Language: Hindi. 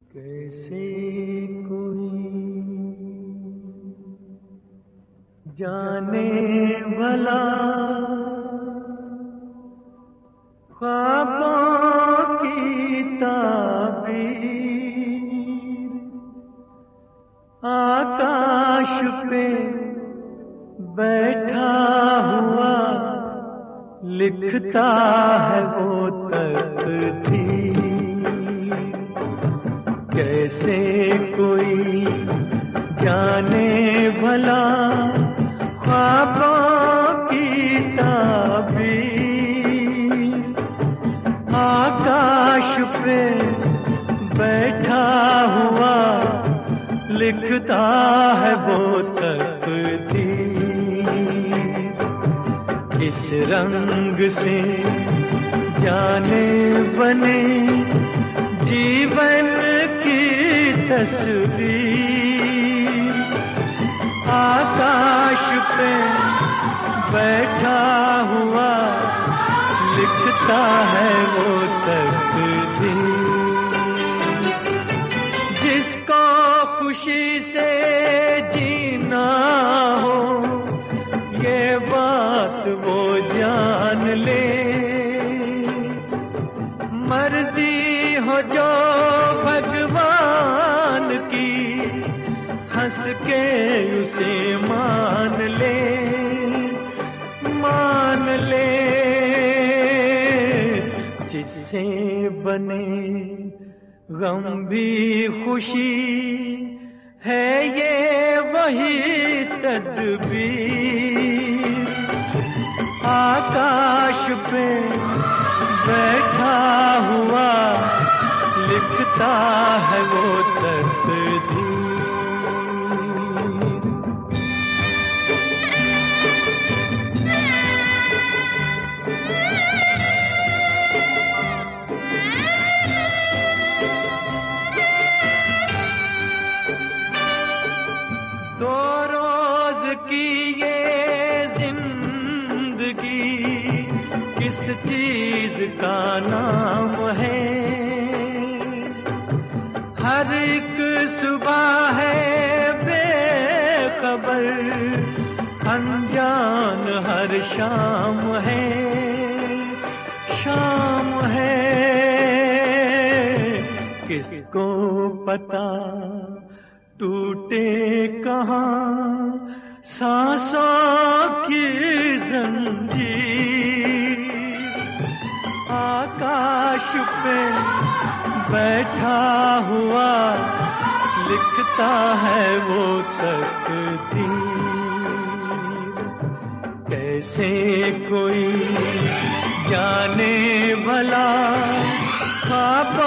कैसे कोई जाने भला ख्वाबों की ताबीर आकाश पे बैठा हुआ लिखता है वो तकदीर। कैसे कोई जाने भला ख्वाबों की ताबीर आकाश पे बैठा हुआ लिखता है वो तकदीर। इस रंग से जाने बने जीवन की तस्वीर आकाश पे बैठा हुआ लिखता है वो तकदीर। जिसको खुशी से जीना हो ये बात वो जान ले, मर्जी हो जो भगवान की हंस के उसे मान ले, मान ले। जिससे बने गम भी खुशी है ये वही तदबीर आकाश पे बैठा हुआ लिखता है वो तकदीर। दो रोज की ये जिंदगी किस चीज का नाम है, हर एक सुबह है बेखबर अनजान हर शाम है, शाम है। किसको पता टूटे कहाँ सांसों की जंजीर आकाश पे बैठा हुआ लिखता है वो तकदीर। कैसे कोई जाने भला ख्वाब